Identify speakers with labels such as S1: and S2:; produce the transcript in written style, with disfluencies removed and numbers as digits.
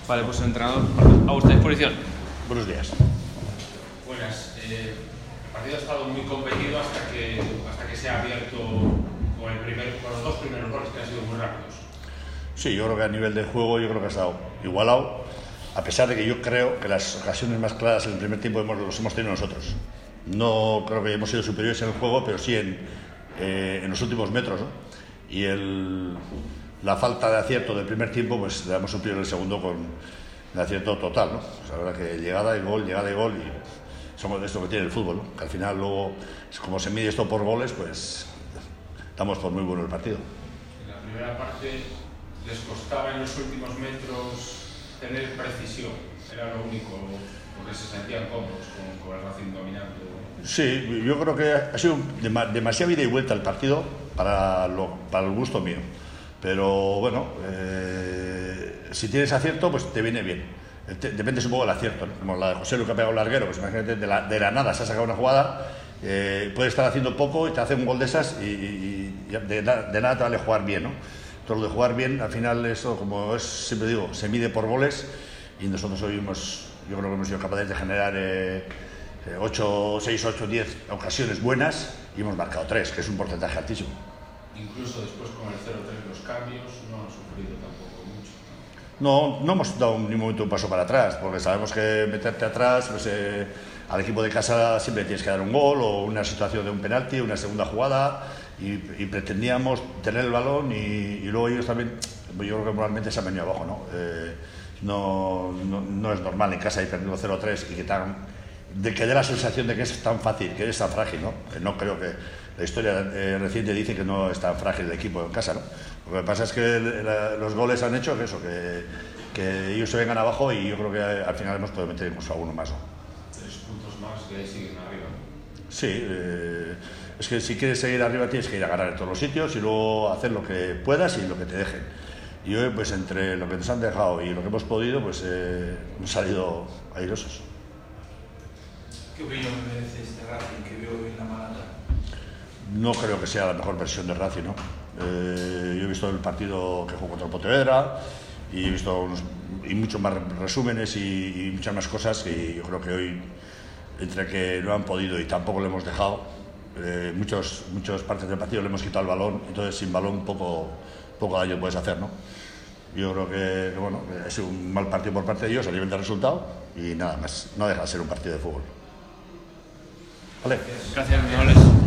S1: Vale, pues entrenador, a vuestra disposición.
S2: Buenos días.
S3: Buenas. El partido ha estado muy competido hasta que se ha abierto con los dos primeros goles que han sido muy rápidos.
S2: Sí, yo creo que a nivel de juego yo creo que ha estado igualado, a pesar de que yo creo que las ocasiones más claras en el primer tiempo los hemos tenido nosotros. No creo que hemos sido superiores en el juego, pero sí en los últimos metros, ¿no? Y la falta de acierto del primer tiempo, pues le hemos suplido el segundo con el acierto total, ¿no? Pues la verdad que llegada y gol, y somos de esto que tiene el fútbol, ¿no? Que al final luego, como se mide esto por goles, pues damos por muy bueno el partido.
S3: En la primera parte les costaba en los últimos metros tener precisión, era lo único, porque se sentían cómodos con el Racing dominando.
S2: Sí, yo creo que ha sido demasiada ida y vuelta el partido para el gusto mío. Pero bueno, si tienes acierto, pues te viene bien. Depende un poco del acierto, ¿no? Como la de José Lu que ha pegado larguero, pues imagínate, de la nada se ha sacado una jugada, puede estar haciendo poco y te hace un gol de esas y de nada te vale jugar bien, ¿no? Todo lo de jugar bien, al final eso, como siempre digo, se mide por goles y nosotros hoy yo creo que hemos sido capaces de generar 6, 8, 10 ocasiones buenas y hemos marcado 3, que es un porcentaje altísimo.
S3: Incluso después con el 0-3 los cambios no han sufrido tampoco mucho,
S2: ¿no? No hemos dado en ningún momento un paso para atrás, porque sabemos que meterte atrás, pues, al equipo de casa siempre tienes que dar un gol o una situación de un penalti, una segunda jugada, y pretendíamos tener el balón y luego ellos también, yo creo que moralmente se han venido abajo, ¿no? No es normal en casa ir perdiendo 0-3 y que dé la sensación de que es tan fácil, que es tan frágil, ¿no? No creo que la historia reciente dice que no es tan frágil el equipo en casa, ¿no? Lo que pasa es que los goles han hecho que ellos se vengan abajo y yo creo que al final hemos podido meter incluso alguno más, ¿no?
S3: 3 puntos más que siguen arriba.
S2: Sí, es que si quieres seguir arriba tienes que ir a ganar en todos los sitios y luego hacer lo que puedas y lo que te dejen. Y hoy, pues entre lo que nos han dejado y lo que hemos podido, pues hemos salido airosos.
S4: ¿Qué opinión merece este Racing que veo hoy en la Malata?
S2: No creo que sea la mejor versión de Racing, ¿no? Yo he visto el partido que jugó contra el Pontevedra y he visto muchos más resúmenes y muchas más cosas que yo creo que hoy, entre que no han podido y tampoco le hemos dejado, muchas partes del partido le hemos quitado el balón, entonces sin balón poco daño puedes hacer, ¿no? Yo creo que bueno, ha sido un mal partido por parte de ellos a nivel de resultado y nada más, no deja de ser un partido de fútbol. ¿Vale?
S1: Gracias, Miguel.